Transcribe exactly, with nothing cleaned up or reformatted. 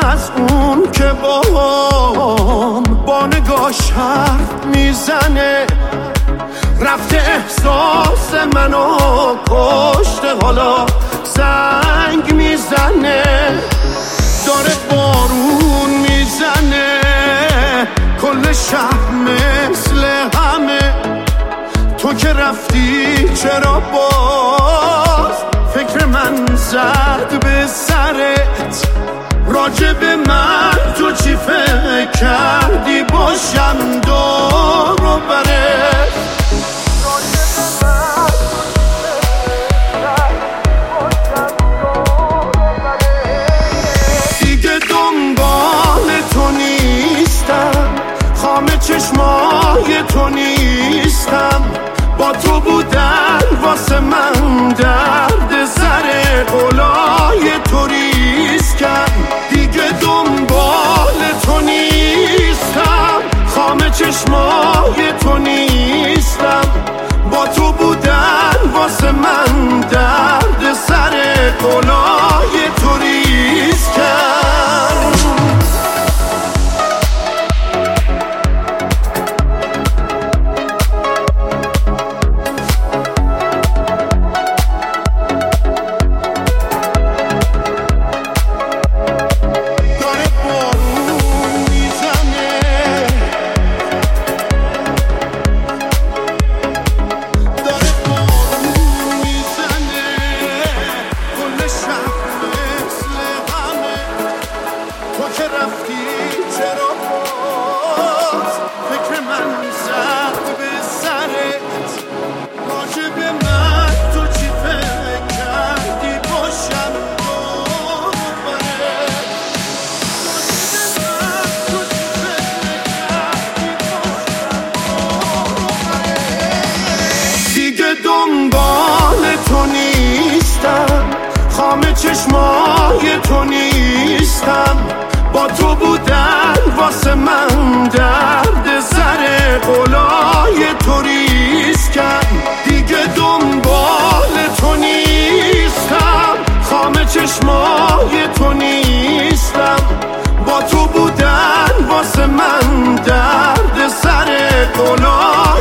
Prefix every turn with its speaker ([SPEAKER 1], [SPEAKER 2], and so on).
[SPEAKER 1] از اون که با با نگاش حرف میزنه، رفته احساس منو کشته، حالا زنگ میزنه، داره بارون میزنه، کل شهر مثل همه. تو که رفتی چرا باز فکر من زد به سرت؟ راجب من تو چی فکر کردی باشم دور و برت؟ دیگه دنبال تو نیستم، خامه چشمای تو نیستم، با تو بودن واسه من درد سر قلای تو ریسکم. دیگه دنبال تو نیستم، خامه چشمای تو نیستم، با تو بودن واسه من درد سر قلای تو ریسکم. که رفتی چرا باز فکر من زد به سرت؟ راجب من تو چی فکر کردی باشم دور و برت؟ راجب من تو چی فکر کردی باشم دور و برت؟ دیگه دنبال تو نیستم، خامه چشمای تو نیستم، با تو بودن واسه من درد سر قلای تو ریسکم. دیگه دنبال تو نیستم، خامه چشمای تو نیستم، با تو بودن واسه من درد سر قلای